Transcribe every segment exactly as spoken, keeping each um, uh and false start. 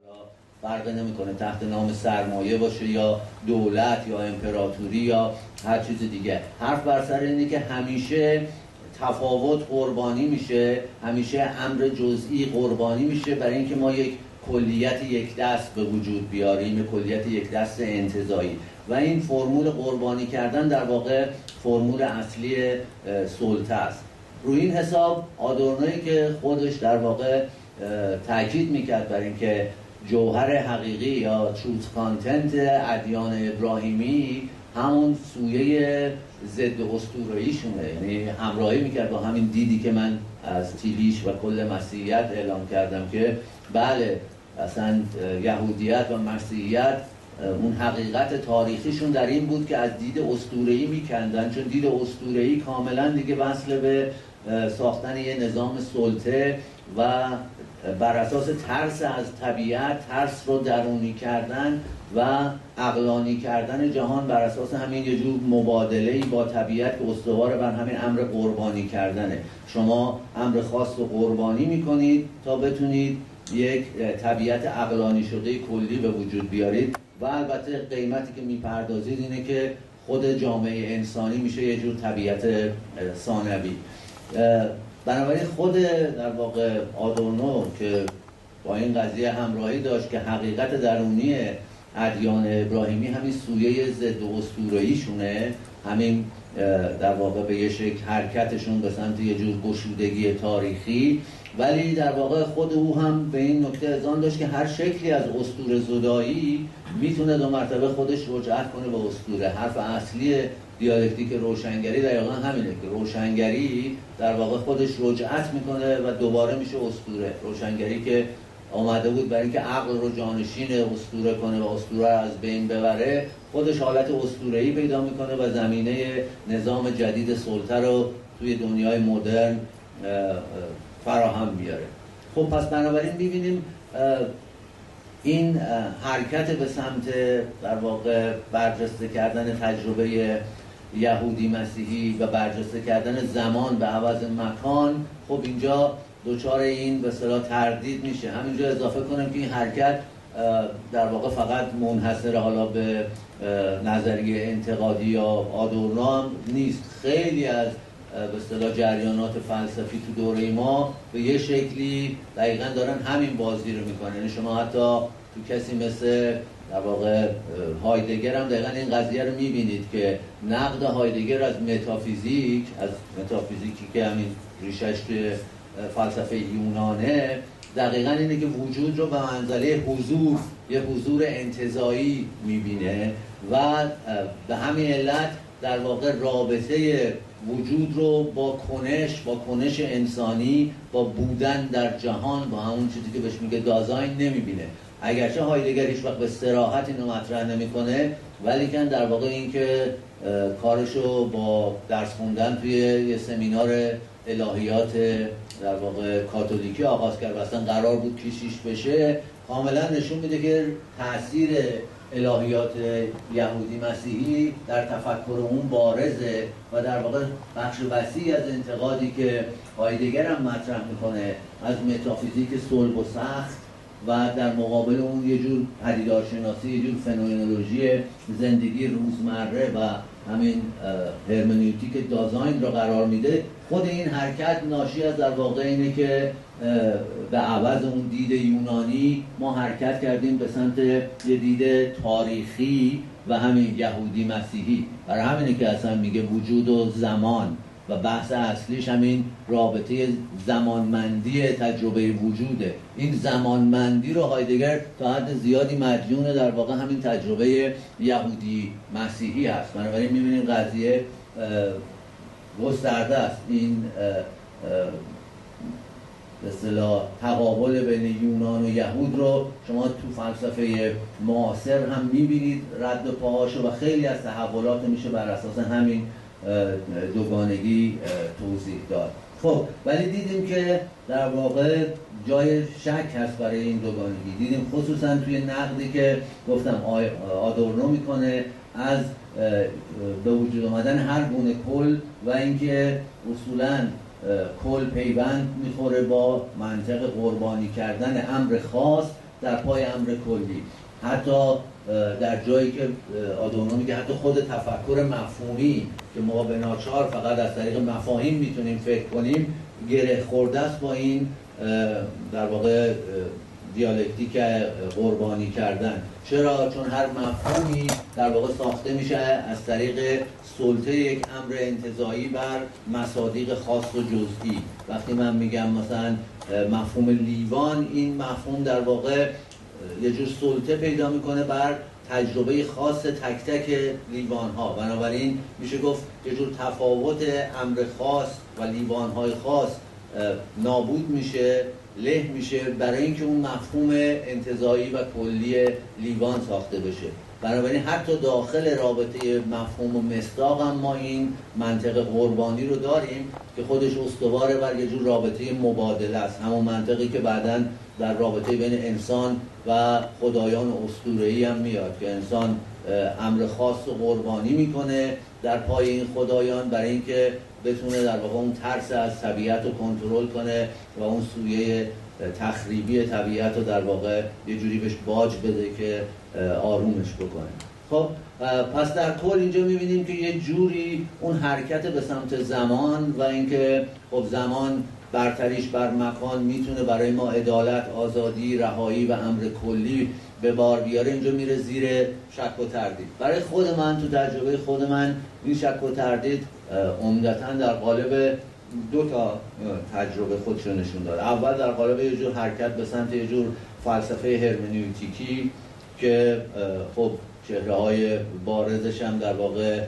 فرق نمیکنه تحت نام سرمایه باشه یا دولت یا امپراتوری یا هر چیز دیگه. حرف بر سر اینه که همیشه تفاوت قربانی میشه، همیشه امر جزئی قربانی میشه برای اینکه ما یک کلیت یک دست به وجود بیاریم، کلیت یک دست انتزاعی. و این فرمول قربانی کردن در واقع فرمول اصلی سلطه است. روی این حساب آدورنویی که خودش در واقع تاکید میکرد بر اینکه جوهر حقیقی یا تروت کانتنت ادیان ابراهیمی همون سویه ضد اسطوره‌ایشونه، یعنی همراهی میکرد با همین دیدی که من از تیلیش و کل مسیحیت اعلام کردم که بله اصلا یهودیت و مسیحیت اون حقیقت تاریخیشون در این بود که از دید اسطوره‌ای میکندن، چون دید اسطوره‌ای کاملا دیگه وصل به ساختن یه نظام سلطه و بر اساس ترس از طبیعت، ترس رو درونی کردن و عقلانی کردن جهان بر اساس همین یه جور مبادله‌ای با طبیعت که استوار بر همین امر قربانی کردنه. شما امر خاص رو قربانی میکنید تا بتونید یک طبیعت عقلانی شده کلی به وجود بیارید و البته قیمتی که میپردازید اینه که خود جامعه انسانی میشه یه جور طبیعت ثانوی. بنابراین خود در واقع آدورنو که با این قضیه همراهی داشت که حقیقت درونی ادیان ابراهیمی همین سویه ضد اسطوره‌ایشونه، همین در واقع به یه شکل حرکتشون به سمت یه جور گشودگی تاریخی، ولی در واقع خود او هم به این نکته اذعان داشت که هر شکلی از اسطوره زدایی میتونه دو مرتبه خودش رجعت کنه به اسطوره. حرف اصلی دیالکتیک روشنگری دقیقا همینه که روشنگری در واقع خودش رجعت میکنه و دوباره میشه اسطوره. روشنگری که آمده بود برای اینکه عقل رو جانشین اسطوره کنه و اسطوره رو از بین ببره، خودش حالت اسطوره‌ای پیدا میکنه و زمینه نظام جدید سلطه رو توی دنیای مدرن فراهم میاره. خب پس بنابراین ببینیم این حرکت به سمت در واقع برجسته کردن تجربه یهودی مسیحی و برجسته کردن زمان به عوض مکان، خب اینجا دوچار این به اصطلاح تردید میشه. همینجا اضافه کنم که این حرکت در واقع فقط منحصر حالا به نظریه انتقادی یا آدورنو هم نیست. خیلی از به اصطلاح جریانات فلسفی تو دوره ما به یه شکلی دقیقاً دارن همین بازی رو میکنن. یعنی شما حتی تو کسی مثل در واقع هایدگر هم دقیقاً این قضیه رو میبینید که نقد هایدگر از متافیزیک، از متافیزیکی که همین ریشش توی فلسفه یونانه، دقیقاً اینه که وجود رو به منزله حضور، یه حضور انتزاعی میبینه و به همین علت در واقع رابطه وجود رو با کنش، با کنش انسانی، با بودن در جهان، با همون چیزی که بهش میگه دازاین نمیبینه. اگرچه هایدگر هیچ وقت به صراحت اینو مطرح نمیکنه، ولی کن در واقع این که کارشو با درس خوندن توی یه سمینار الهیات در واقع کاتولیکی آغاز کرد و اصلا قرار بود کشیش بشه، کاملا نشون میده که تأثیر الهیات یهودی مسیحی در تفکر اون بارزه و در واقع بخش وسیعی از انتقادی که هایدگر هم مطرح میکنه از متافیزیک صلب و سخت و در مقابل اون یه جور پدیدارشناسی، یه جور فنومنولوژی زندگی روزمره و همین هرمنوتیک دازاین رو قرار میده. خود این حرکت ناشی از در واقع اینه که به عوض اون دید یونانی ما حرکت کردیم به سمت یه دید تاریخی و همین یهودی مسیحی. برای همینه که اصلا میگه وجود و زمان و بحث اصلیش همین رابطه زمانمندی تجربه وجوده. این زمانمندی رو هایدگر تا حد زیادی مدیون در واقع همین تجربه یهودی مسیحی هست. بنابراین میبینیم قضیه گسترده است. این به اصطلاح تقابل بین یونان و یهود رو شما تو فلسفه معاصر هم میبینید رد پاهاشو و خیلی از تحولات میشه بر اساس همین دوگانگی توضیح داد. خب ولی دیدیم که در واقع جای شک هست برای این دوگانگی. دیدیم خصوصا توی نقدی که گفتم آدورنو میکنه از به وجود آمدن هر گونه کل و اینکه اصولاً کل پیوند میخوره با منطق قربانی کردن امر خاص در پای امر کلی. حتی در جایی که آدورنو میگه حتی خود تفکر مفهومی که ما به ناچار فقط از طریق مفاهیم میتونیم فکر کنیم گره خورده است با این در واقع دیالکتیک قربانی کردن. چرا؟ چون هر مفهومی در واقع ساخته میشه از طریق سلطه یک امر انتزاعی بر مصادیق خاص و جزئی. وقتی من میگم مثلا مفهوم لیوان، این مفهوم در واقع یه جور سلطه پیدا میکنه بر تجربه خاص تک تک لیوان ها. بنابراین میشه گفت یه جور تفاوت امر خاص و لیوان های خاص نابود میشه، له میشه، برای اینکه اون مفهوم انتزاعی و کلی لیوان ساخته بشه. بنابراین حتی داخل رابطه مفهوم و مصداق هم ما این منطق قربانی رو داریم که خودش استواره بر یه جور رابطه مبادله است، همون منطقی که بعداً در رابطه بین انسان و خدایان اسطوره‌ای هم میاد که انسان امر خاص و قربانی میکنه در پای این خدایان برای اینکه بتونه در واقع اون ترس از طبیعت رو کنترل کنه و اون سویه تخریبی طبیعت رو در واقع یه جوری بهش باج بده که آرومش بکنه. خب پس در کل اینجا میبینیم که یه جوری اون حرکت به سمت زمان و اینکه خب زمان برتریش بر مکان میتونه برای ما عدالت، آزادی، رهایی و امر کلی به بار بیاره، اینجا میره زیر شک و تردید. برای خود من تو تجربه خود من این شک و تردید عمدتاً در قالب دو تا تجربه خودشو نشون داد. اول در قالب یه جور حرکت به سمت یه جور فلسفه هرمنوتیکی که خب چهره های بارزش هم در واقع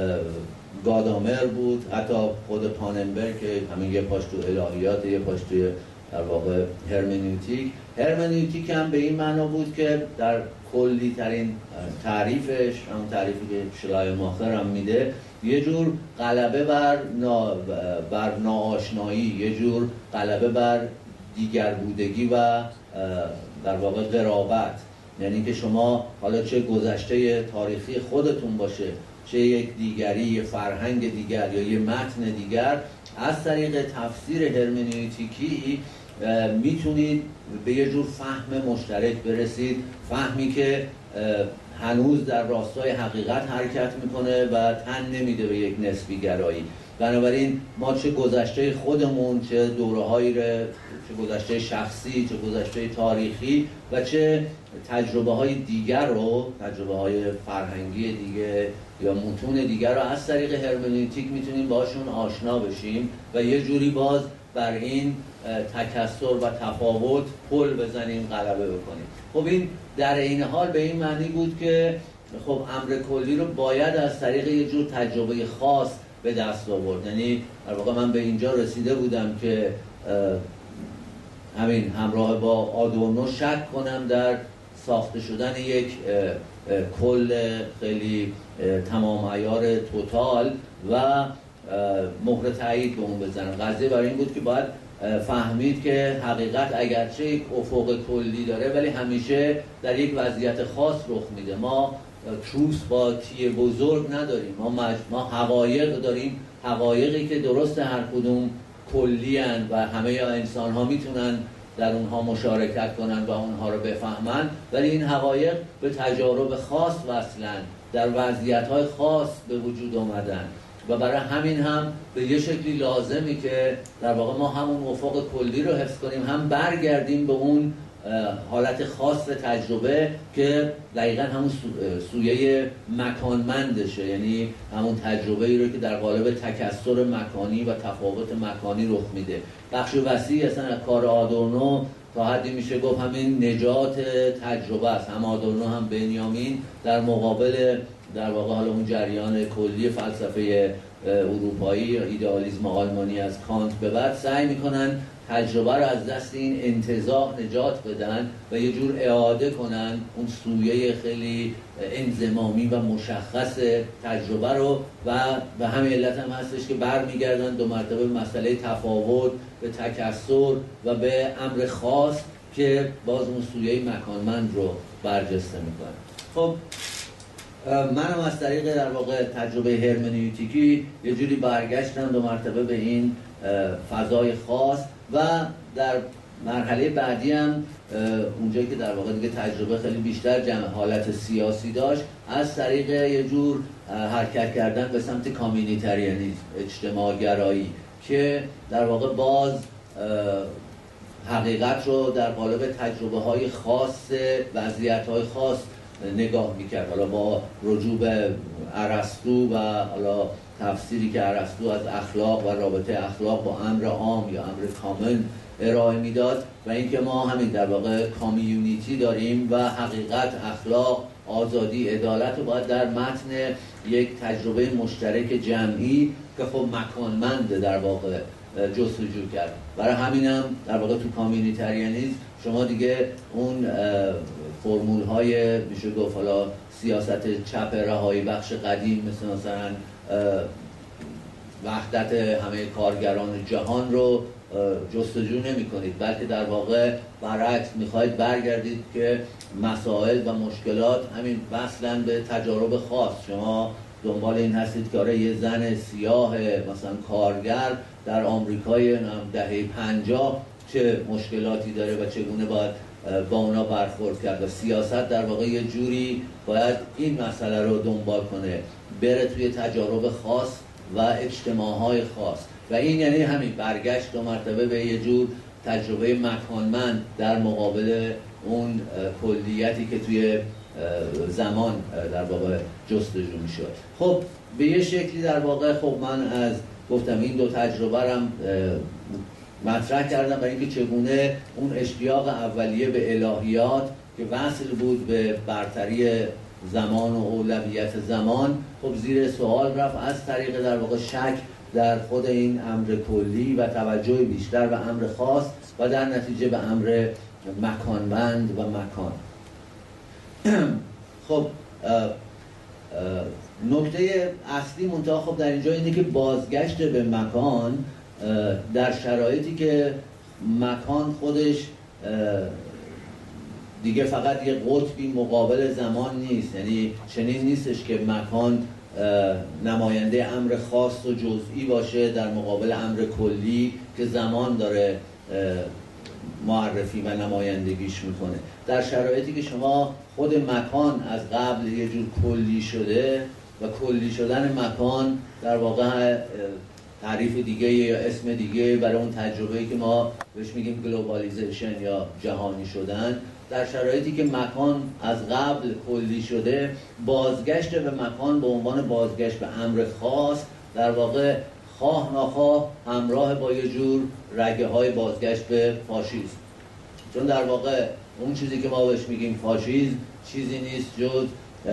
گادامر بود، حتی خود پاننبرگ که همین یه پاش تو الهیات، یه پاش توی در واقع هرمنوتیک. هرمنوتیک هم به این معنا بود که در کلی ترین تعریفش، همون تعریفی که شلایماخر هم میده، یه جور غلبه بر نا... بر ناآشنایی، یه جور غلبه بر دیگر بودگی و در واقع قرابت. یعنی که شما حالا چه گذشته تاریخی خودتون باشه، چه یک دیگری، یه فرهنگ دیگر یا یه متن دیگر، از طریق تفسیر هرمنوتیکی میتونید به یه جور فهم مشترک برسید، فهمی که هنوز در راستای حقیقت حرکت میکنه و تن نمیده به یک نسبی گرایی. بنابراین ما چه گذشته خودمون، چه دوره‌هایی رو، چه گذشته شخصی، چه گذشته تاریخی و چه تجربه های دیگر رو، تجربه های فرهنگی دیگه یا متون دیگر رو از طریق هرمنوتیک میتونیم باشون آشنا بشیم و یه جوری باز بر این تکثر و تفاوت پل بزنیم، غلبه بکنیم. خب این در این حال به این معنی بود که خب امر کلی رو باید از طریق یه جور تجربه خاص به دست آورد. یعنی در واقع من به اینجا رسیده بودم که همین همراه با آدورنو شک کنم در ساخته شدن یک کل خیلی تمام عیار توتال و مهر تایید به اون بزنم. قضیه برای این بود که باید فهمید که حقیقت اگرچه یک افق کلی داره ولی همیشه در یک وضعیت خاص رخ میده. ما تروس با تی بزرگ نداریم، ما مج... ما حقایق داریم، حقایقی که درست هر کدوم کلی هن و همه انسان ها میتونن در اونها مشارکت کنن و اونها رو بفهمن، ولی این حقایق به تجارب خاص وصلن، در وضعیت های خاص به وجود آمدن و برای همین هم به یه شکلی لازمی که در واقع ما همون افق کلی رو حفظ کنیم، هم برگردیم به اون حالت خاص تجربه که دقیقا همون سویه مکانمندشه، یعنی همون تجربه ای رو که در قالب تکثر مکانی و تفاوت مکانی رخ میده. بخش وسیع اصلا از کار آدورنو تا حدی میشه گفت همین نجات تجربه است. هم آدورنو هم بنیامین در مقابل در واقع حالا اون جریان کلی فلسفه اروپایی، ایدئالیسم آلمانی از کانت به بعد، سعی میکنن تجربه رو از دست این انتزاع نجات بدن و یه جور اعاده کنن اون سویه خیلی انضمامی و مشخص تجربه رو و به همین علت هم هستش که برمیگردن دو مرتبه به مسئله تفاوت، به تکثر و به امر خاص که باز اون سویه مکانمند رو برجسته میکنن. خب منم از طریق در واقع تجربه هرمنوتیکی یه جوری برگشتم دو مرتبه به این فضای خاص و در مرحله بعدی هم اونجایی که در واقع دیگه تجربه خیلی بیشتر جمع حالت سیاسی داشت، از طریق یه جور حرکت کردن به سمت کامیونیتریانیسم، اجتماع گرایی، که در واقع باز حقیقت رو در قالب تجربه های خاص، وضعیت های خاص نگاه میکرد. حالا با رجوع به ارسطو و حالا تفسیری که ارسطو از اخلاق و رابطه اخلاق با امر عام یا امر کامل ارائه میداد، و اینکه ما همین در واقع کامیونیتی داریم و حقیقت، اخلاق، آزادی، عدالت رو باید در متن یک تجربه مشترک جمعی که خب مکانمند در واقع جستجو کرد. برای همینم در واقع تو کامیونیتریانیسم شما دیگه اون فرمول های میشه گفت حالا سیاست چپ رهایی بخش قدیم مثل مثلا وحدت همه کارگران جهان رو جستجو نمی کنید، بلکه در واقع برعکس میخواید برگردید که مسائل و مشکلات همین وصلن به تجارب خاص. شما دنبال این هستید که آره یه زن سیاه مثلا کارگر در آمریکای دهه پنجاه چه مشکلاتی داره و چگونه باید با اونا برخورد کرد، و سیاست در واقع یه جوری باید این مسئله رو دنبال کنه، بره توی تجارب خاص و اجتماعهای خاص، و این یعنی همین برگشت دو مرتبه به یه جور تجربه مکانمند در مقابل اون کلیتی که توی زمان در واقع جستجو میشد. خب به یه شکلی در واقع خب من از گفتم این دو تجربه رم مطرح کردم برای اینکه چگونه اون اشتیاق اولیه به الهیات که وصل بود به برتری زمان و اولویت زمان، خب زیر سوال رفت از طریق در واقع شک در خود این امر کلی و توجه بیشتر به امر خاص و در نتیجه به امر مکانمند و مکان. خب نکته اصلی منتها خب در اینجا اینه که بازگشت به مکان در شرایطی که مکان خودش دیگه فقط یه قطبی مقابل زمان نیست، یعنی چنین نیستش که مکان نماینده امر خاص و جزئی باشه در مقابل امر کلی که زمان داره معرفی و نمایندگیش میکنه. در شرایطی که شما خود مکان از قبل یه جور کلی شده و کلی شدن مکان در واقع تعریف دیگه یا اسم دیگه برای اون تجربه‌ای که ما بهش میگیم گلوبالیزیشن یا جهانی شدن، در شرایطی که مکان از قبل کلی شده، بازگشت به مکان به عنوان بازگشت به امر خاص در واقع خواه ناخواه همراه با یه جور رگه های بازگشت به فاشیسم. چون در واقع اون چیزی که ما بهش میگیم فاشیسم چیزی نیست جز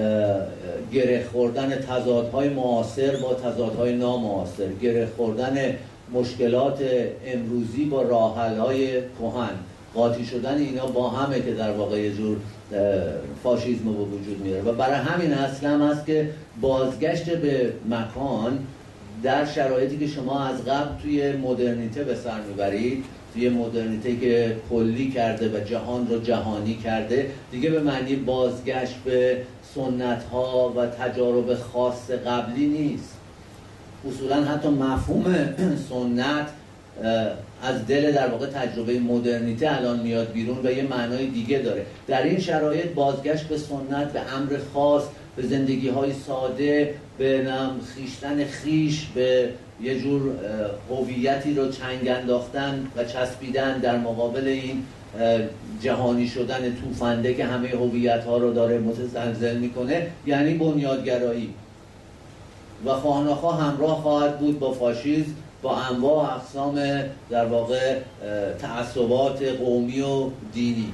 گره خوردن تضادهای معاصر با تضادهای نامعاصر، گره خوردن مشکلات امروزی با راه‌حل‌های کهن، قاطی شدن اینا با همه که در واقع یه جور فاشیسم به وجود میاره. و برای همین اصل هم هست که بازگشت به مکان در شرایطی که شما از قبل توی مدرنیته به سر میبرید، توی مدرنیته که کلی کرده و جهان رو جهانی کرده، دیگه به معنی بازگشت به سنت ها و تجارب خاص قبلی نیست. اصولا حتی مفهوم سنت از دل در واقع تجربه مدرنیته الان میاد بیرون و یه معنای دیگه داره. در این شرایط بازگشت به سنت، به امر خاص، به زندگی های ساده، به نم خیشتن خیش، به یه جور هویتی رو چنگ انداختن و چسبیدن در مقابل این جهانی شدن توفنده که همه هویت ها رو داره متزلزل میکنه، یعنی بنیادگرایی، و خواه ناخواه همراه خواهد بود با فاشیسم، با انواع اقسام در واقع تعصبات قومی و دینی.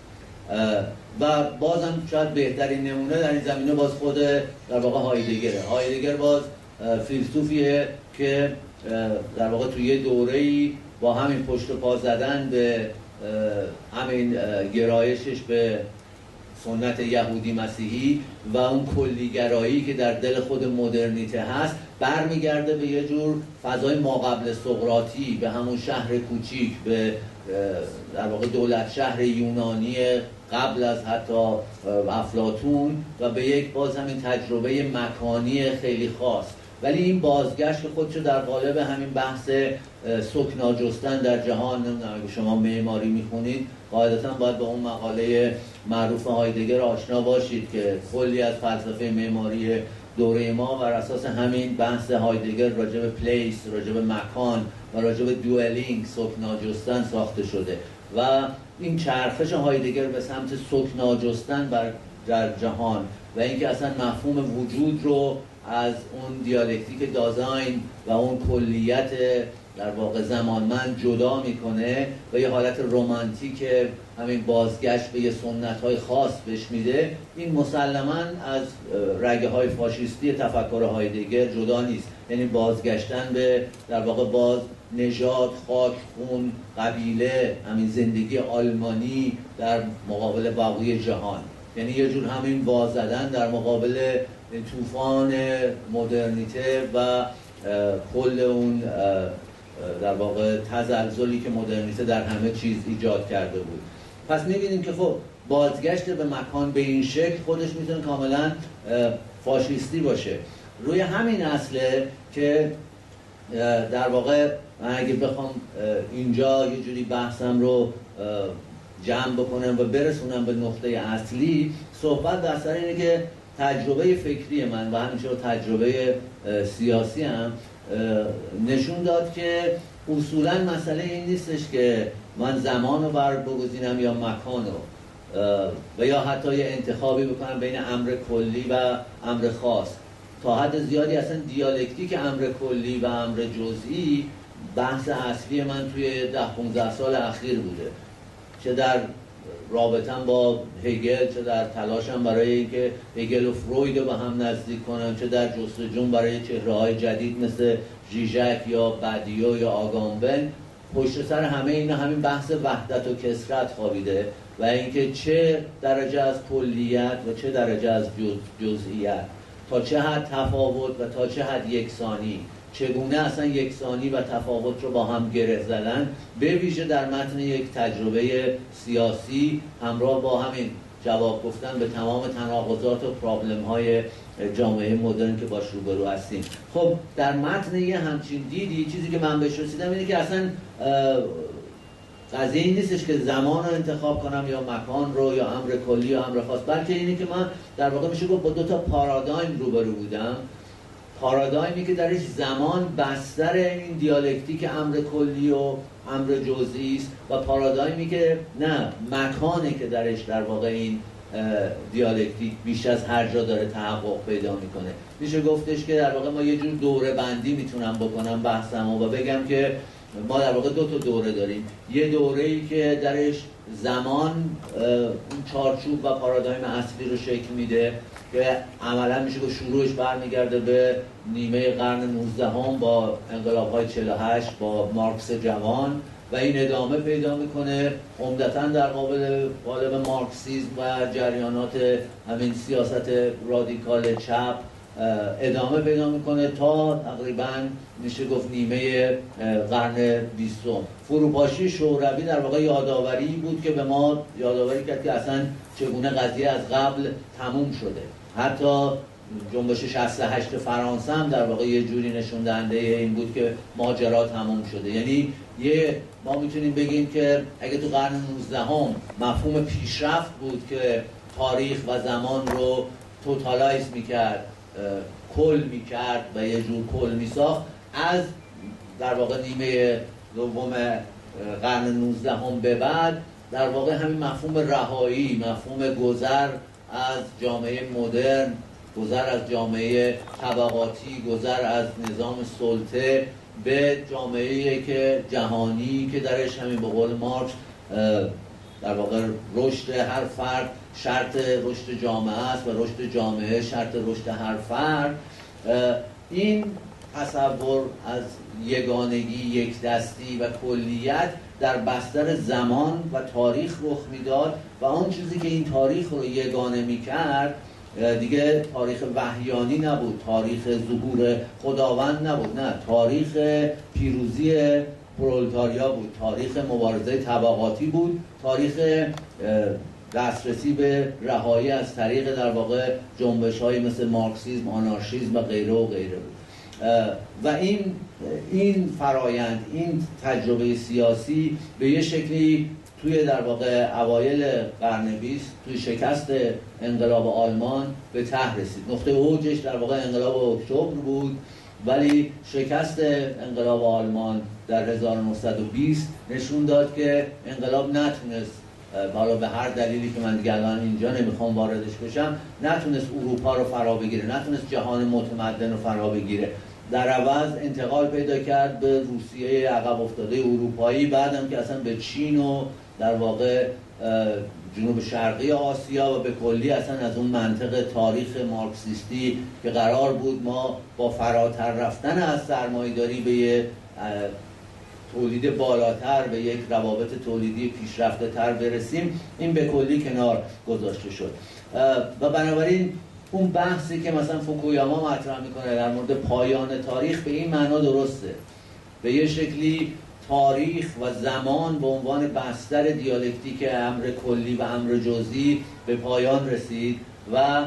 و بازم شاید بهترین نمونه در این زمینه باز خود در واقع هایدگره. هایدگر باز فیلسوفیه که در واقع توی یه دوره‌ای با همین پشت و پا زدن به همین گرایشش به سنت یهودی مسیحی و اون کلیگرایی که در دل خود مدرنیته هست، برمیگرده به یه جور فضای ماقبل سقراطی، به همون شهر کوچیک، به در واقع دولت شهر یونانی قبل از حتی افلاطون، و به یک باز همین تجربه مکانی خیلی خاص. ولی این بازگشت که خودشو در قالب همین بحث سکنا جستن در جهان، نمیدونم اگه شما معماری میخونید قاعدتا باید با اون مقاله معروف هایدگر آشنا باشید که کلی از فلسفه معماری دوره ما بر اساس همین بحث هایدگر راجع به پلیس، راجع به مکان و راجع به دوئلینگ، سکنا جستن ساخته شده و این چرخش هایدگر به سمت سکنا جستن بر در جهان و اینکه اصلا مفهوم وجود رو از اون دیالکتیک دازاین و اون کلیت در واقع زمانمند جدا میکنه و یه حالت رمانتیک همین بازگشت به یه سنت‌های خاص بهش میده، این مسلماً از رگه های فاشیستی تفکر هایدگر جدا نیست. یعنی بازگشتن به در واقع باز نژاد، خاک، خون، قبیله، همین زندگی آلمانی در مقابل بقیه جهان، یعنی یه جور همین باز زدن در مقابل طوفان مدرنیته و کل اون در واقع تزلزلی که مدرنیته در همه چیز ایجاد کرده بود. پس می‌بینیم که خب بازگشت به مکان به این شکل خودش میتونه کاملا فاشیستی باشه. روی همین اصله که در واقع من اگه بخوام اینجا یه جوری بحثم رو جمع بکنم و برسونم به نقطه اصلی، صحبت در سر اینه که تجربه فکری من و همینطور تجربه سیاسی هم نشون داد که اصولا مسئله این نیستش که من زمان رو بر بگزینم یا مکان رو و یا حتی یه انتخابی بکنم بین امر کلی و امر خاص. تا حد زیادی اصلا دیالکتیک امر کلی و امر جزئی بحث اصلی من توی ده پونزده سال اخیر بوده، چه در رابطم با هگل، چه در تلاشم برای اینکه هگل و فروید رو به هم نزدیک کنم، چه در جستجوم برای چهره‌های جدید مثل ژیژک یا بدیو یا آگامبن. پشت سر همه اینا همین بحث وحدت و کثرت خوابیده و اینکه چه درجه از کلیت و چه درجه از جز، جزئیت، تا چه حد تفاوت و تا چه حد یکسانی، چگونه اصلا یکسانی و تفاوت رو با هم گره زدن، به ویژه در متن یک تجربه سیاسی همراه با همین جواب گفتن به تمام تناقضات و پرابلم های جامعه مدرن که باش روبرو هستیم. خب در متن یه همچین دیدی چیزی که من بهش رسیدم اینه که اصلا قضیه این نیستش که زمان رو انتخاب کنم یا مکان رو یا امر کلی یا امر خاص، بلکه اینه که من در واقع میشه گفت با دو تا پارادایم روبرو بودم. پارادایمی که درش زمان بستر این دیالکتیک امر کلی و امر جزئی است و پارادایمی که نه، مکانی که درش در واقع این دیالکتیک بیش از هر جا داره تحقق پیدا میکنه. میشه گفتش که در واقع ما یه جور دوره بندی میتونم بکنم بحثمو و بگم که ما در واقع دو تا دوره داریم. یه دوره‌ای که درش زمان اون چارچوب و پارادایم اصلی رو شکل میده که عملا میشه که شروعش برمیگرده به نیمه قرن نوزدهم با انقلاب‌های چهل و هشت با مارکس جوان و این ادامه پیدا میکنه عمدتاً در قالب قالب مارکسیسم و جریانات همین سیاست رادیکال چپ ادامه پیدا میکنه تا تقریباً میشه گفت نیمه قرن بیستم. فروپاشی شوروی در واقع یادآوری بود که به ما یادآوری کرد که اصلا چگونه قضیه از قبل تموم شده. حتی جنبش شصت و هشت فرانسه هم در واقع یه جوری نشون دهنده این بود که ماجرا تموم شده. یعنی یه ما میتونیم بگیم که اگه تو قرن نوزدهم مفهوم پیشرفت بود که تاریخ و زمان رو توتالایز میکرد، کل میکرد و یه جور کل میساخت، از در واقع نیمه دوم قرن نوزدهم به بعد در واقع همین مفهوم رهایی، مفهوم گذر از جامعه مدرن، گذر از جامعه طبقاتی، گذر از نظام سلطه به جامعه‌ای که جهانی که درش همین به قول مارکس در واقع رشد هر فرد شرط رشد جامعه است و رشد جامعه شرط رشد هر فرد. این تصور از یگانگی، یک دستی و کلیت در بستر زمان و تاریخ رخ میداد و اون چیزی که این تاریخ رو یگانه میکرد دیگه تاریخ وحیانی نبود، تاریخ ظهور خداوند نبود، نه، تاریخ پیروزی پرولتاریا بود، تاریخ مبارزه طبقاتی بود، تاریخ دسترسی به رهایی از طریق در واقع جنبش‌های مثل مارکسیسم، آنارشیسم و غیره و غیره بود. و این این فرایند، این تجربه سیاسی به یه شکلی توی در واقع اوایل قرن بیست توی شکست انقلاب آلمان به ته رسید. نقطه اوجش در واقع انقلاب اکتبر بود، ولی شکست انقلاب آلمان در هزار و نهصد و بیست نشون داد که انقلاب نتونست، حالا به هر دلیلی که من دیگه الان اینجا نمیخوام واردش بشم، نتونست اروپا رو فرا بگیره، نتونست جهان متمدن رو فرا بگیره. در عوض انتقال پیدا کرد به روسیه عقب افتاده اروپایی، بعدم که اصلا به چین و در واقع جنوب شرقی آسیا و به کلی اصلا از اون منطق تاریخ مارکسیستی که قرار بود ما با فراتر رفتن از سرمایه‌داری به یه تولید بالاتر، به یک روابط تولیدی پیشرفته تر برسیم، این به کلی کنار گذاشته شد. و بنابراین اون بحثی که مثلا فوکویاما مطرح میکنه در مورد پایان تاریخ به این معنا درسته. به یه شکلی تاریخ و زمان به عنوان بستر دیالکتیک امر کلی و امر جزئی به پایان رسید و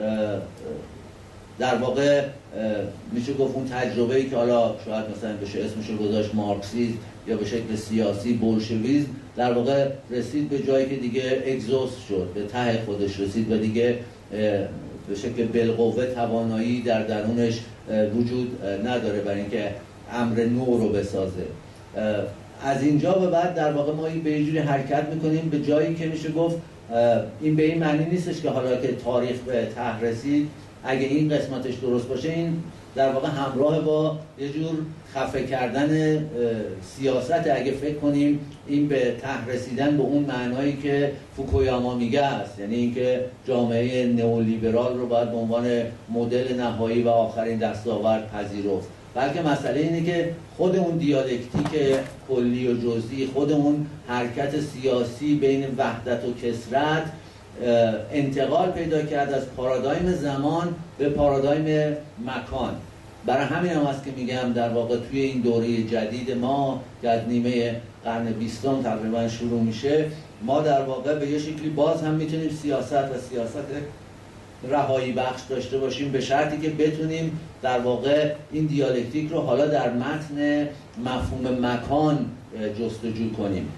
در واقع میشه گفت اون تجربه‌ای که حالا شاید مثلا بشه اسمش رو گذاشت مارکسیسم یا به شکل سیاسی بولشویسم، در واقع رسید به جایی که دیگه اگزوست شد، به ته خودش رسید و دیگه به شکل بالقوه توانایی در درونش وجود نداره برای اینکه امر نو رو بسازه. از اینجا به بعد در واقع ما به یه جوری حرکت میکنیم به جایی که میشه گفت این به این معنی نیستش که حالا که تاریخ به ته رسید اگه این قسمتش درست باشه، این در واقع همراه با یه جور خفه کردن سیاست. اگه فکر کنیم این به ته رسیدن به اون معنایی که فوکویاما میگه است، یعنی اینکه جامعه نئولیبرال رو باید به عنوان مدل نهایی و آخرین دستاورد پذیرفت، بلکه مسئله اینه که خود اون دیالکتیک کلی و جزئی، خود اون حرکت سیاسی بین وحدت و کثرت انتقال پیدا کرد از پارادایم زمان به پارادایم مکان. برای همین هم هست که میگم در واقع توی این دوره جدید ما که از نیمه قرن بیستم تقریبا شروع میشه، ما در واقع به یه شکلی باز هم میتونیم سیاست و سیاست رهایی بخش داشته باشیم، به شرطی که بتونیم در واقع این دیالکتیک رو حالا در متن مفهوم مکان جستجو کنیم.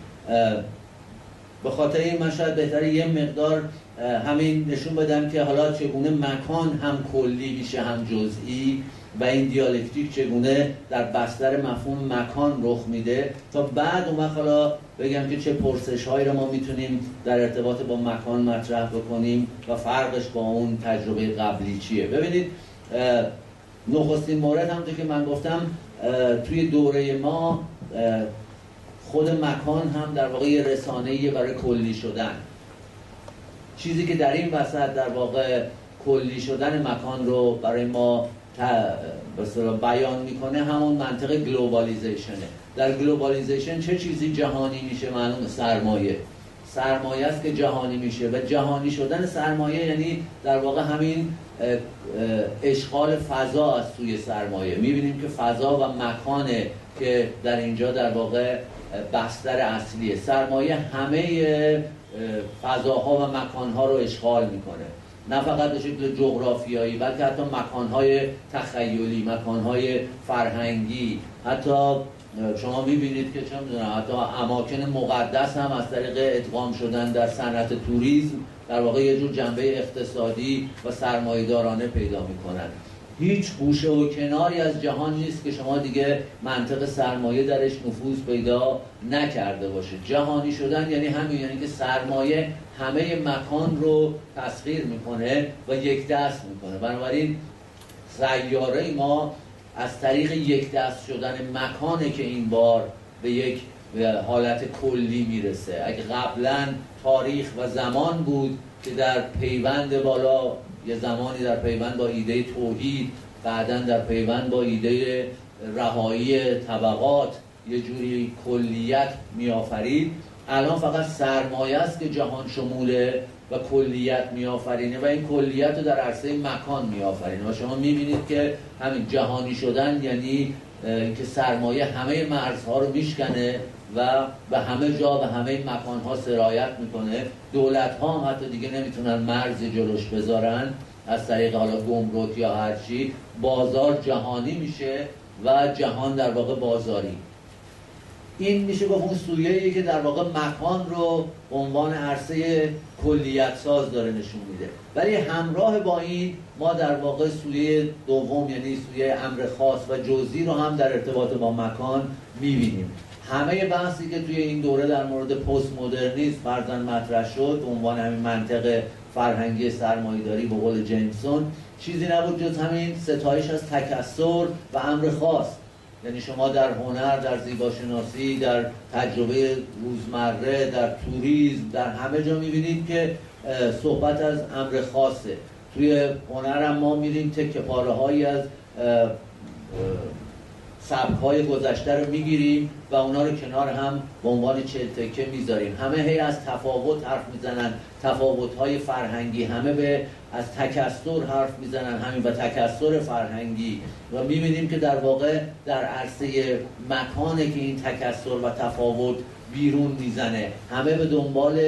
به خاطر این من شاید بهتره یه مقدار همین نشون بدم که حالا چگونه مکان هم کلی میشه هم جزئی و این دیالکتیک چگونه در بستر مفهوم مکان رخ میده، تا بعد اون وقت حالا بگم که چه پرسش هایی رو ما میتونیم در ارتباط با مکان مطرح بکنیم و فرقش با اون تجربه قبلی چیه. ببینید نخستین مورد همونطور که من گفتم توی دوره ما خود مکان هم در واقع یه رسانه‌ای برای کلی شدن. چیزی که در این وسط در واقع کلی شدن مکان رو برای ما به اصطلاح بیان میکنه همون منطق گلوبالیزیشنه. در گلوبالیزیشن چه چیزی جهانی میشه؟ معلومه سرمایه. سرمایه است که جهانی میشه و جهانی شدن سرمایه یعنی در واقع همین اشغال فضا از سوی سرمایه. میبینیم که فضا و مکانه که در اینجا در واقع بستر اصلیه. سرمایه همه فضاها و مکانها رو اشغال میکنه، نه فقط به شکل جغرافیایی بلکه حتی مکانهای تخیلی، مکانهای فرهنگی. حتی شما میبینید که چه میدونم حتی اماکن مقدس هم از طریق ادغام شدن در صنعت توریسم در واقع یه جور جنبه اقتصادی و سرمایه‌دارانه پیدا میکنن. هیچ گوشه و کناری از جهان نیست که شما دیگه منطق سرمایه درش نفوذ پیدا نکرده باشه. جهانی شدن یعنی همین، یعنی که سرمایه همه مکان رو تسخیر میکنه و یک دست میکنه. بنابراین سیاره ما از طریق یک دست شدن مکانه که این بار به یک به حالت کلی میرسه. اگه قبلا تاریخ و زمان بود که در پیوند بالا یه زمانی در پیوند با ایده توحید، بعدن در پیوند با ایده رهایی طبقات یه جوری کلیت میآفرید، الان فقط سرمایه است که جهان شموله و کلیت میآفرینه و این کلیت رو در عرصه مکان میآفرینه. و شما میبینید که همین جهانی شدن یعنی که سرمایه همه مرزها رو میشکنه و به همه جا و همه مکانها سرایت میکنه. دولت ها هم حتی دیگه نمیتونن مرزی جلوش بذارن. از طریق حالا گمرک یا هر چی بازار جهانی میشه و جهان در واقع بازاری. این میشه گفت اون سویه‌ای که در واقع مکان رو به عنوان عرصه کلیت ساز داره نشون میده. ولی همراه با این ما در واقع سویه دوم یعنی سویه امر خاص و جزئی رو هم در ارتباط با مکان میبینیم. همه بحثی که توی این دوره در مورد پست مدرنیسم فرضاً مطرح شد به عنوان همین منطق فرهنگی سرمایه‌داری به قول جیمسون چیزی نبود جز همین ستایش از تکثر و امر خاص. یعنی شما در هنر، در زیباشناسی، در تجربه روزمره، در توریسم، در همه جا می‌بینید که صحبت از امر خاصه. توی هنر هم ما می‌ریم تکه پاره‌هایی از سبک‌های گذشته رو می‌گیریم و اونا رو کنار هم به عنوان چهل تکه می‌ذاریم. همه هی از تفاوت حرف می‌زنن، تفاوت‌های فرهنگی، همه به از تکثر حرف می‌زنن، همین و تکثر فرهنگی و می‌بینیم که در واقع در عرصه مکانه که این تکثر و تفاوت بیرون میزنه. همه به دنبال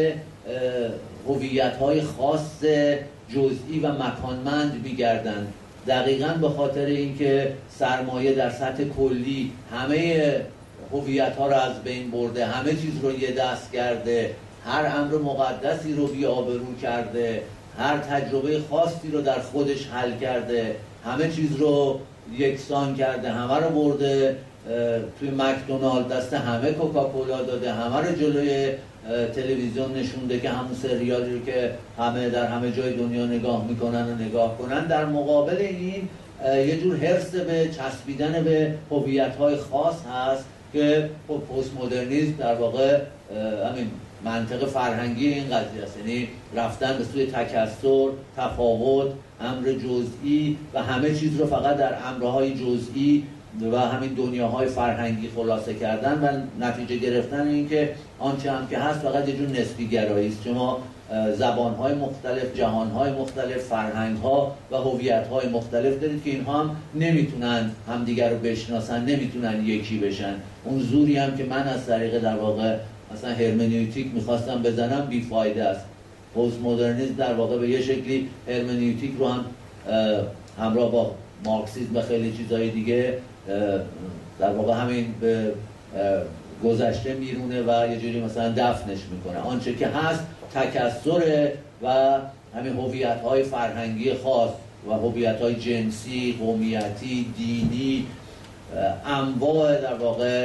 هویت‌های خاص جزئی و مکانمند می‌گردن. دقیقاً به خاطر اینکه سرمایه در سطح کلی همه هویت‌ها رو از بین برده، همه چیز رو یه دست کرده، هر امر مقدسی رو بی‌آبرو کرده، هر تجربه خاصی رو در خودش حل کرده، همه چیز رو یکسان کرده، همه رو برده توی مکدونالد دست همه کوکاکولا داده، همه رو جلوی تلویزیون نشونده که همون سریالی رو که همه در همه جای دنیا نگاه میکنن و نگاه کنن. در مقابل این یه جور حرص به چسبیدن به هویت‌های خاص هست که پست مدرنیسم در واقع همین منطق فرهنگی این قضیه است، یعنی رفتن به سوی تکثر، تفاوت، امر جزئی و همه چیز رو فقط در امرهای جزئی و همین دنیاهای فرهنگی خلاصه کردن و نتیجه گرفتن این که آنچه هم که هست فقط یه جور نسبی گرایی است. شما زبانهای مختلف، جهانهای مختلف، فرهنگها و هویتهای مختلف دارید که اینها هم نمیتونن همدیگر رو بشناسن، نمیتونن یکی بشن. اون زوری هم که من از طریق در واقع مثلا هرمنیوتیک میخواستم بزنم بیفایده است. پست مدرنیسم در واقع به یه شکلی هرمنیوتیک رو هم همراه با مارکسیسم و خیلی چیزهای دیگه در واقع همین به گذشته میرونه و یه جوری مثلا دفنش میکنه. آنچه که هست تکثر و همین هویت‌های فرهنگی خاص و هویت‌های جنسی، قومیتی، دینی، انواع در واقع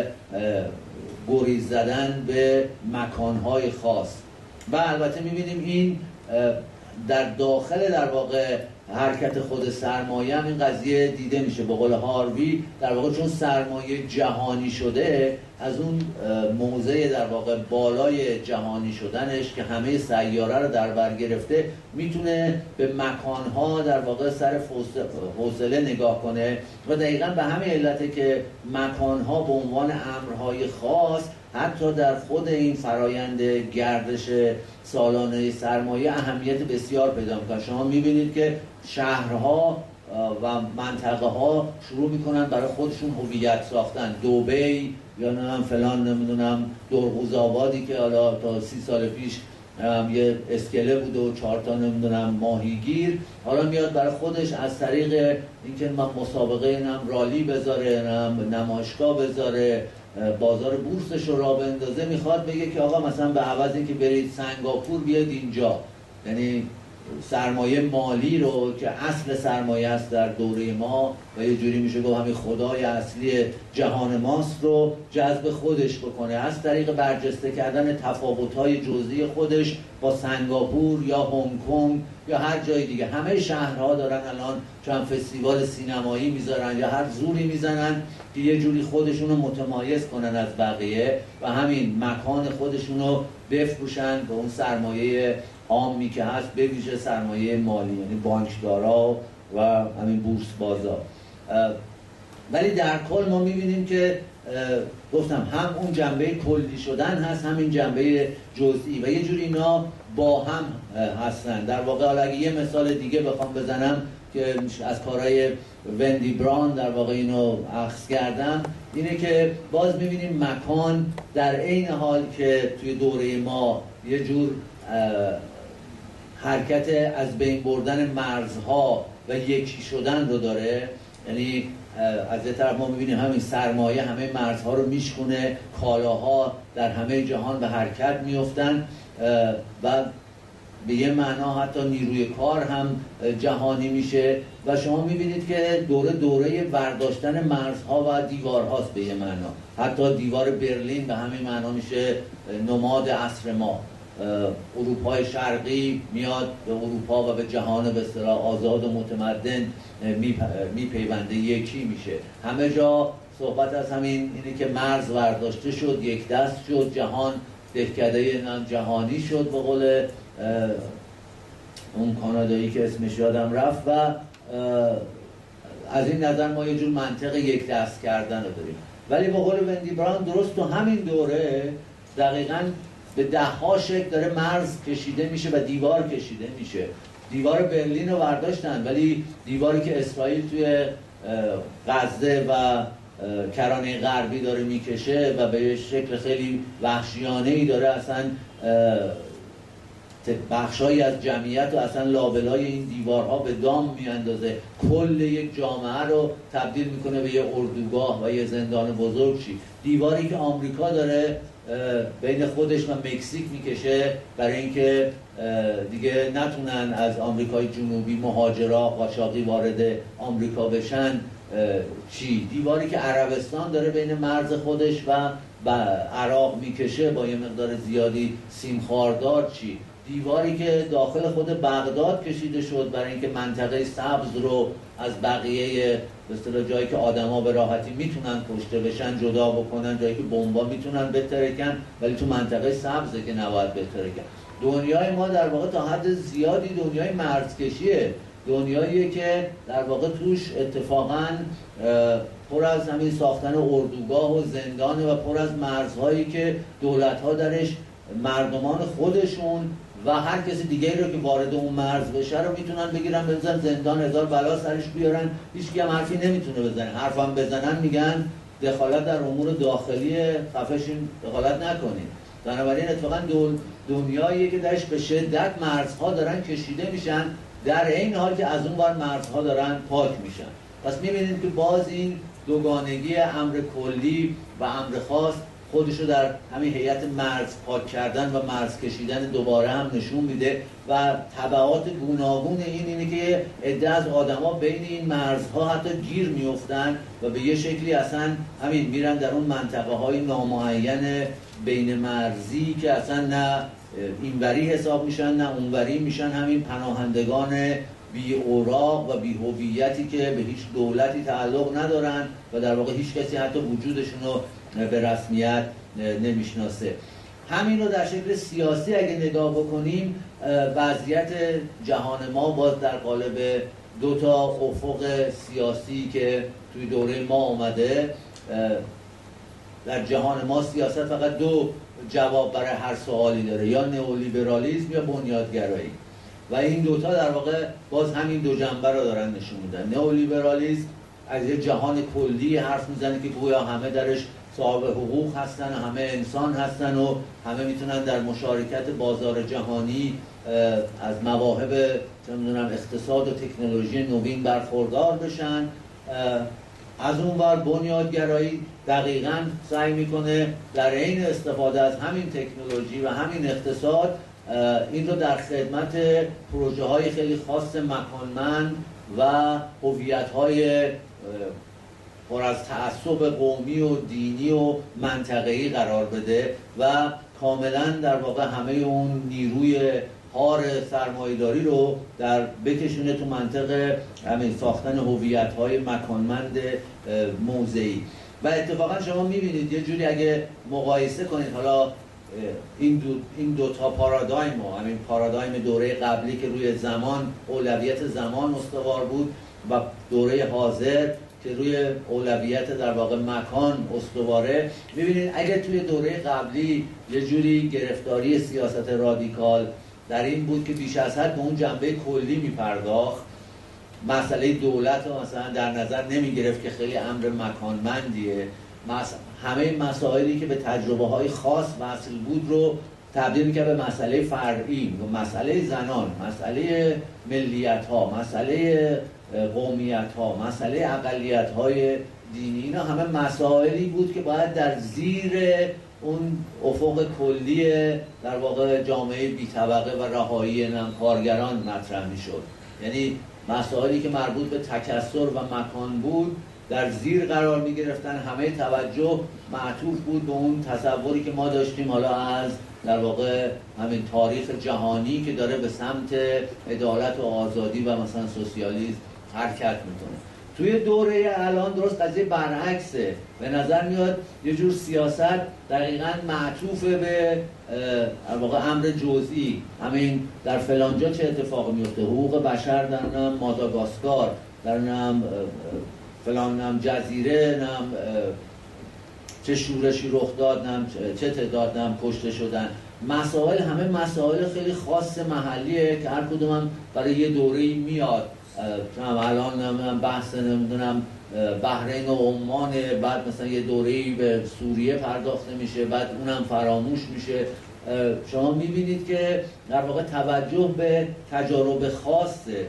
گریز زدن به مکان‌های خاص. و البته می‌بینیم این در داخل در واقع حرکت خود سرمایه هم این قضیه دیده میشه. به قول هاروی در واقع چون سرمایه جهانی شده، از اون موضع در واقع بالای جهانی شدنش که همه سیاره رو در بر گرفته میتونه به مکانها در واقع سر حوصله نگاه کنه و دقیقاً به همین علته که مکانها به عنوان امرهای خاص حتی در خود این فرایند گردش سالانه سرمایه اهمیت بسیار پیدا میکنه. شما میبینید که شهرها و منطقه ها شروع میکنن برای خودشون هویت ساختن. دبی یا نمیدونم فلان نمیدونم درغوز آبادی که حالا تا سی سال پیش یه اسکله بوده و چهار تا نمیدونم ماهیگیر، حالا میاد برای خودش از طریق اینکه مسابقه نم رالی بذاره، نم نمایشگاه بذاره، بازار بورسش رو راه بندازه، میخواد بگه که آقا مثلا به عوض اینکه برید سنگاپور بیاید اینجا. یعنی سرمایه مالی رو که اصل سرمایه است در دوره ما و یه جوری میشه گفت همین خدای اصلی جهان ماست رو جذب خودش بکنه از طریق برجسته کردن تفاوت‌های جزئی خودش با سنگاپور یا هنگ کنگ یا هر جای دیگه. همه شهرها دارن الان چند فستیوال سینمایی میذارن یا هر زوری میزنن که یه جوری خودشون رو متمایز کنن از بقیه و همین مکان خودشون رو بفروشن به اون سرمایه عامی که هست، به ویژه سرمایه مالی، یعنی بانکدارا و همین بورس بازار. ولی در کل ما میبینیم که گفتم هم اون جنبه کلی شدن هست، همین جنبه جزئی و یه جوری اینا با هم هستن. در واقع حالا اگه یه مثال دیگه بخوام بزنم که از کارهای وندی براون در واقع اینو اخذ کردم، اینه که باز میبینیم مکان در عین حال که توی دوره ما یه جور حرکت از بین بردن مرزها و یکی شدن رو داره. یعنی از یه طرف ما میبینیم همین سرمایه همه مرزها رو میشکونه، کالاها در همه جهان به حرکت میفتن و به یه معنا حتی نیروی کار هم جهانی میشه و شما میبینید که دوره دوره برداشتن مرزها و دیوارهاست به یه معنا. حتی دیوار برلین به همین معنا میشه نماد عصر ما. اروپای شرقی میاد به اروپا و به جهان به اصطلاح آزاد و متمدن میپیونده، یکی میشه. همه جا صحبت از همین اینه که مرز برداشته شد، یک دست شد، جهان دهکده جهانی شد به قول اون کانادایی که اسمش یادم رفت. و از این نظر ما یه جور منطق یک دست کردن رو داریم. ولی به قول وندی براون درست تو همین دوره دقیقاً به ده ها شکل داره مرز کشیده میشه و دیوار کشیده میشه. دیوار برلین رو برداشتن، ولی دیواری که اسرائیل توی غزه و کرانه غربی داره میکشه و به شکل خیلی وحشیانه‌ای داره اصلا بخشایی از جمعیت و اصلا لابلای این دیوارها به دام میاندازه، کل یک جامعه رو تبدیل میکنه به یه اردوگاه و یه زندان بزرگ چی. دیواری که آمریکا داره بین خودش و مکزیک میکشه برای اینکه دیگه نتونن از آمریکای جنوبی مهاجرا قاچاقی وارد آمریکا بشن چی. دیواری که عربستان داره بین مرز خودش و عراق میکشه با یه مقدار زیادی سیمخاردار چی. دیواری که داخل خود بغداد کشیده شد برای اینکه منطقه سبز رو از بقیه به اصطلاح جایی که آدما به راحتی میتونن کشته بشن جدا بکنن، جایی که بمبا میتونن بترکن، ولی تو منطقه سبزه که نباید بترکن. دنیای ما در واقع تا حد زیادی دنیای مرزکشیه، دنیاییه که در واقع توش اتفاقاً پر از همین ساختن اردوگاه و زندانه و پر از مرزهایی که دولت‌ها درش مردمان خودشون و هر کسی دیگه رو که وارد اون مرز بشه رو میتونن بگیرن بزنن زندان، هزار بلا سرش بیارن، هیچ کی هم حرفی نمیتونه بزنه. حرفم بزنن میگن دخالت در امور داخلی خفشین دخالت نکنید. بنابراین اتفاقا دنیاییه که درش به شدت مرزها دارن کشیده میشن، در این حال که از اون ور مرزها دارن پاک میشن. پس میبینید که باز این دوگانگی امر کلی و امر خاص خودش رو در همین هیئت مرز پاک کردن و مرز کشیدن دوباره هم نشون میده و تبعات گوناگون این اینه که عده از آدما بین این مرزها حتی گیر میافتن و به یه شکلی اصلا همین میرن در اون منطقه های نامعین بین مرزی که اصلا نه اینوری حساب میشن نه اونوری میشن، همین پناهندگان بی اوراق و بی هویتی که به هیچ دولتی تعلق ندارن و در واقع هیچ کسی حتی وجودشون رو به رسمیت نمیشناسه. همین رو در شکل سیاسی اگه نگاه بکنیم، وضعیت جهان ما باز در قالب دو تا افق سیاسی که توی دوره ما اومده. در جهان ما سیاست فقط دو جواب برای هر سوالی داره، یا نئولیبرالیسم یا بنیادگرایی، و این دوتا در واقع باز همین دو جنبه رو دارن نشون میدن. نئولیبرالیسم از یه جهان کلی حرف میزنه که گویا همه درش صاحب حقوق هستن و همه انسان هستن و همه میتونن در مشارکت بازار جهانی از مواهب نمیدونم اقتصاد و تکنولوژی نوین برخوردار بشن. از اون ور بنیادگرایی دقیقاً سعی میکنه در عین استفاده از همین تکنولوژی و همین اقتصاد این رو در خدمت پروژه های خیلی خاص مکانمند و هویت های پر از تعصب قومی و دینی و منطقه‌ای قرار بده و کاملا در واقع همه اون نیروی هار سرمایه‌داری رو در بکشونه تو منطقه همین ساختن هویت‌های مکانمند موضعی. و اتفاقا شما می‌بینید یه جوری اگه مقایسه کنید حالا این دو این دو تا پارادایم، همین پارادایم دوره قبلی که روی زمان اولویت زمان استوار بود و دوره حاضر که روی اولویت در واقع مکان استواره، می‌بینید اگه توی دوره قبلی یه جوری گرفتاری سیاست رادیکال در این بود که بیش از حد به اون جنبه کلی میپرداخت، مسئله دولت رو مثلا در نظر نمیگرفت که خیلی امر مکانمندیه، همه مسائلی که به تجربه های خاص وصل بود رو تبدیل میکرد به مسئله فرعی، مسئله زنان، مسئله ملیت ها، مسئله قومیت ها، مسئله اقلیت های دینی. اینا همه مسائلی بود که باید در زیر اون افق کلی در واقع جامعه بی طبقه و رهایی کارگران مطرح میشد. یعنی مسائلی که مربوط به تکثر و مکان بود در زیر قرار می گرفتن، همه توجه معطوف بود به اون تصوری که ما داشتیم حالا از در واقع همین تاریخ جهانی که داره به سمت عدالت و آزادی و مثلا سوسیالیسم حرکت میکنه. توی دوره الان درست قضیه برعکسه. به نظر میاد یه جور سیاست دقیقاً معطوف به در واقع امر جزئی. همین در فلانجا چه اتفاقی میفته، حقوق بشر در نام ماداگاسکار، در نام فلان نام جزیره، نام چه شورشی رخ داد، نام چه تعداد نام کشته شدن. مسائل همه مسائل خیلی خاص محلیه که هر کدوم هم برای یه دوره‌ای میاد. الان نمیدونم بحث نمیدونم بحرین و عمان، بعد مثلا یه دوره‌ای به سوریه پرداخته میشه، بعد اونم فراموش میشه. شما میبینید که در واقع توجه به تجارب خاصه،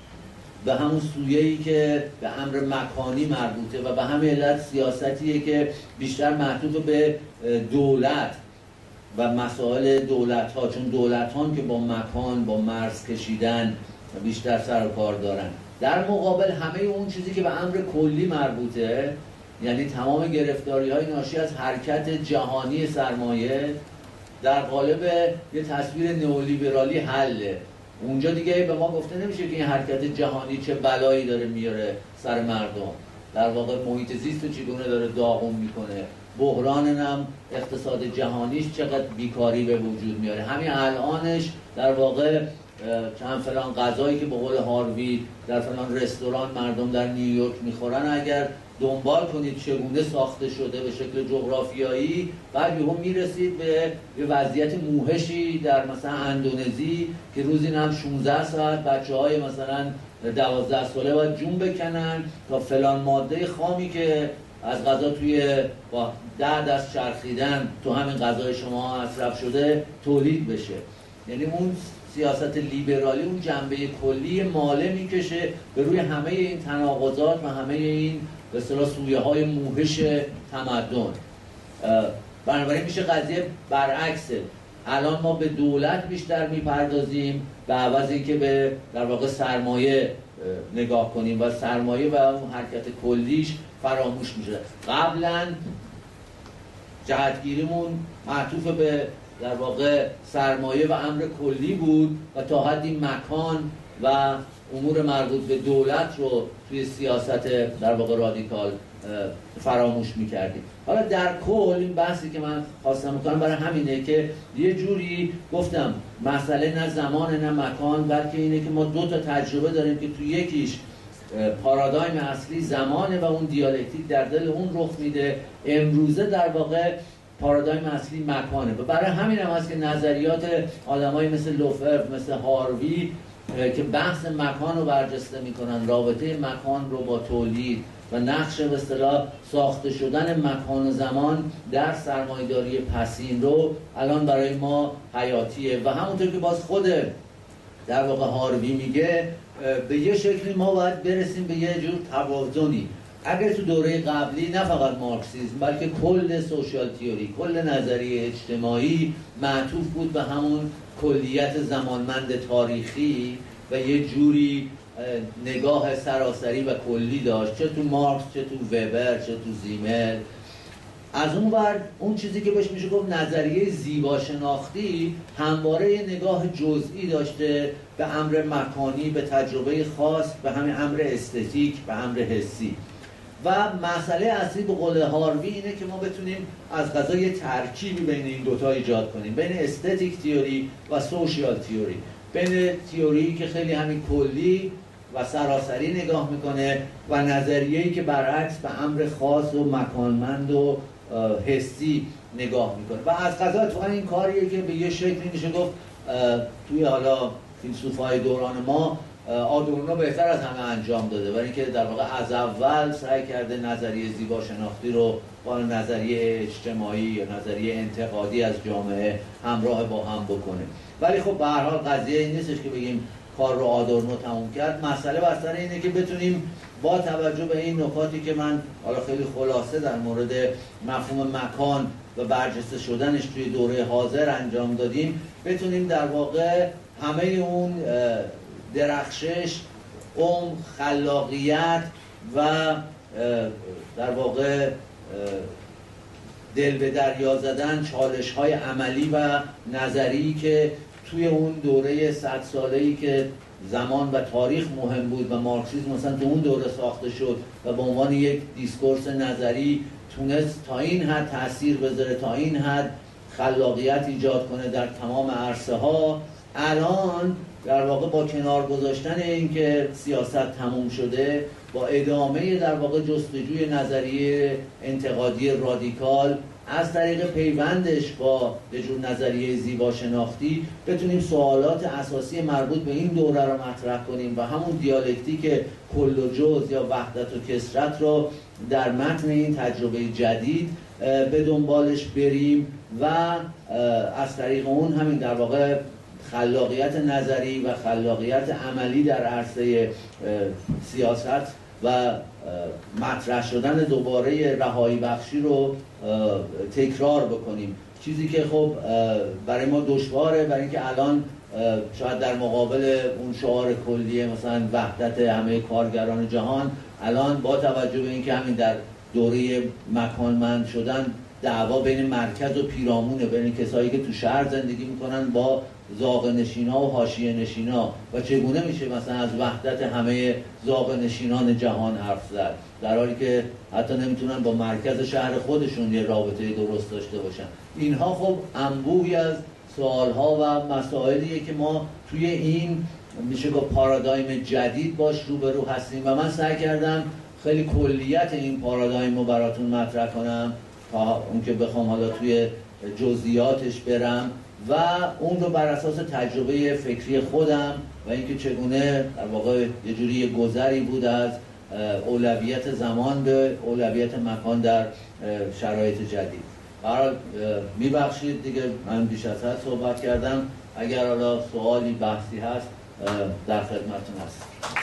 به همون سویه‌ای که به امر مکانی مربوطه و به همین علت سیاستیه که بیشتر معطوف به دولت و مسائل دولت ها، چون دولت ها که با مکان، با مرز کشیدن بیشتر سر و کار دارن. در مقابل همه اون چیزی که به امر کلی مربوطه، یعنی تمام گرفتاری های ناشی از حرکت جهانی سرمایه، در قالب یه تصویر نئولیبرالی حله. اونجا دیگه به ما گفته نمیشه که این حرکت جهانی چه بلایی داره میاره سر مردم، در واقع محیط زیست رو چگونه داره داغون میکنه، بحران هم اقتصاد جهانیش چقدر بیکاری به وجود میاره. همین الانش در واقع چند فلان غذایی که به قول هاروی در فلان رستوران مردم در نیویورک میخورن، اگر دنبال کنید چگونه ساخته شده به شکل جغرافیایی، بعد یهو میرسید به یه وضعیت موهشی در مثلا اندونزی که روزی هم شانزده ساعت بچه‌های مثلا دوازده ساله باید جون بکنن تا فلان ماده خامی که از غذا توی با ده دست چرخیدن تو همین غذای شما مصرف شده تولید بشه. یعنی اون سیاست لیبرالی اون جنبه کلی ماله میکشه به روی همه این تناقضات و همه این به اصطلاح سویه های موهش تمدن. بنابراین میشه قضیه برعکسه. الان ما به دولت بیشتر میپردازیم به عوض اینکه به در واقع سرمایه نگاه کنیم و سرمایه و اون حرکت کلیش فراموش میشه. قبلا جهتگیریمون معطوف به در واقع سرمایه و امر کلی بود و تا حدی مکان و امور مربوط به دولت رو توی سیاست در واقع رادیکال فراموش میکردیم. حالا در کل این بحثی که من خواستم بکنم برای همینه که یه جوری گفتم مسئله نه زمان نه مکان، بلکه اینه که ما دو تا تجربه داریم که توی یکیش پارادایم اصلی زمانه و اون دیالکتیک در دل اون رخ میده. امروزه در واقع پارادایم اصلی مکانه و برای همین هم هست که نظریات آدمایی مثل لوفر، مثل هاروی که بحث مکان رو برجسته میکنن، رابطه مکان رو با تولید و نقش به اصطلاح ساخته شدن مکان و زمان در سرمایه‌داری پسین رو الان برای ما حیاتیه. و همونطور که باز خود در واقع هاروی میگه به یه شکلی ما باید برسیم به یه جور توازنی. اگر تو دوره قبلی نه فقط مارکسیسم بلکه کل سوشال تیوری، کل نظریه اجتماعی معطوف بود به همون کلیت زمانمند تاریخی و یه جوری نگاه سراسری و کلی داشت، چه تو مارکس، چه تو وبر، چه تو زیمل. از اون ور اون چیزی که بهش میشه گفت نظریه زیباشناختی همواره یه نگاه جزئی داشته به امر مکانی، به تجربه خاص، به همین امر استتیک، به امر حسی. و مسئله اصلی به قول هاروی اینه که ما بتونیم از قضا یه ترکیبی بین این دوتا ایجاد کنیم، بین استتیک تیوری و سوشیال تیوری، بین تیوری که خیلی همین کلی و سراسری نگاه میکنه و نظریه‌ای که برعکس به امر خاص و مکانمند و حسی نگاه میکنه. و از قضا تو این کاریه که به یه شکلی میشه گفت توی حالا فیلسوفای دوران ما آدورنو بهتر از همه انجام داده، برای اینکه در واقع از اول سعی کرده نظریه زیباشناختی رو با نظریه اجتماعی یا نظریه انتقادی از جامعه همراه با هم بکنه. ولی خب به هر حال قضیه این نیستش که بگیم کار رو آدورنو تموم کرد. مسئله بر سر اینه که بتونیم با توجه به این نکاتی که من حالا خیلی خلاصه در مورد مفهوم مکان و برجسته شدنش توی دوره حاضر انجام دادیم، بتونیم در واقع همه اون درخشش، عمق، خلاقیت و در واقع دل به دریا زدن، چالش‌های عملی و نظری که توی اون دوره صد ساله‌ای که زمان و تاریخ مهم بود و مارکسیسم مثلا تو اون دوره ساخته شد و به عنوان یک دیسکورس نظری تونست تا این حد تأثیر بذاره، تا این حد خلاقیت ایجاد کنه در تمام عرصه ها، الان در واقع با کنار گذاشتن این که سیاست تموم شده، با ادامه در واقع جستجوی نظریه انتقادی رادیکال از طریق پیوندش با یه جور نظریه زیباشناختی بتونیم سوالات اساسی مربوط به این دوره رو مطرح کنیم و همون دیالکتیک کل و جز یا وحدت و کثرت رو در متن این تجربه جدید به دنبالش بریم و از طریق اون همین در واقع خلاقیت نظری و خلاقیت عملی در عرصه سیاست و مطرح شدن دوباره رهایی بخشی رو تکرار بکنیم. چیزی که خب برای ما دشواره، برای اینکه الان شاید در مقابل اون شعار کلیه مثلا وحدت همه کارگران جهان، الان با توجه به اینکه همین در دوره مکانمند شدن دعوا بین مرکز و پیرامونه، بین کسایی که تو شهر زندگی میکنن با زاغه نشینا و حاشیه نشینا و چگونه میشه مثلا از وحدت همه زاغه نشینان جهان حرف زد، در حالی که حتی نمیتونن با مرکز شهر خودشون یه رابطه درست داشته باشن. اینها خب انبوهی از سوالها و مسائلیه که ما توی این میشه با پارادایم جدید باش روبرو هستیم و من سعی کردم خیلی کلیت این پارادایم رو براتون مطرح کنم تا اون که بخوام حالا توی جزئیاتش برم و اون رو بر اساس تجربه فکری خودم و اینکه چگونه در واقع یه جوری گذری بود از اولویت زمان به اولویت مکان در شرایط جدید. برحال میبخشید دیگه من بیش از حد صحبت کردم، اگر حالا سوالی بحثی هست در خدمتتون هستم.